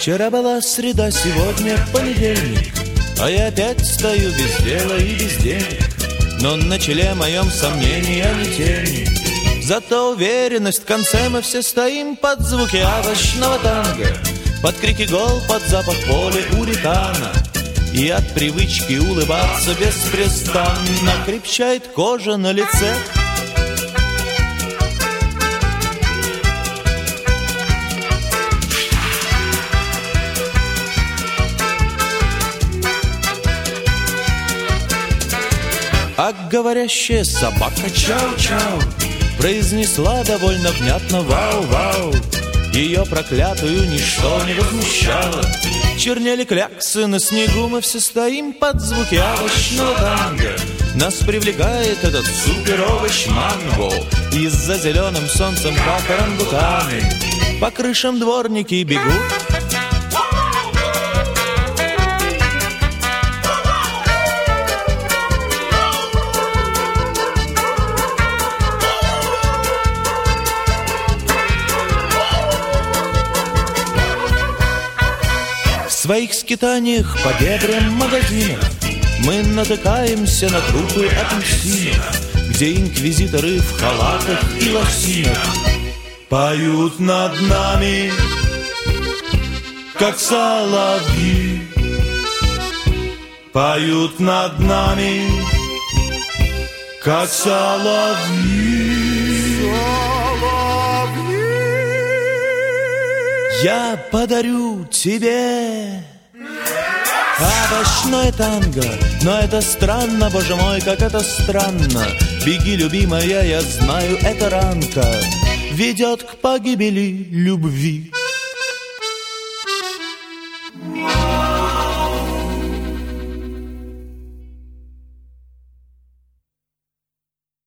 Вчера была среда, сегодня понедельник, а я опять стою без дела и без денег. Но на челе моем сомнения не тени. Зато уверенность, в конце мы все стоим под звуки овощного танго, под крики гол, под запах поля уритана. И от привычки улыбаться беспрестанно крепчает кожа на лице. А говорящая собака чау-чау произнесла довольно внятно вау-вау. Ее проклятую ничто не возмущало. Чернели кляксы на снегу, мы все стоим под звуки овощного танго. Нас привлекает этот супер-овощ манго. И за зеленым солнцем, как орангутаны, по крышам дворники бегут. В своих скитаниях по дебрям магазинов мы натыкаемся на трупы апельсинов, где инквизиторы в халатах и лосинах поют над нами, как соловьи. Поют над нами, как соловьи. Я подарю тебе овощное танго, но это странно, боже мой, как это странно. Беги, любимая, я знаю, эта ранка ведет к погибели любви.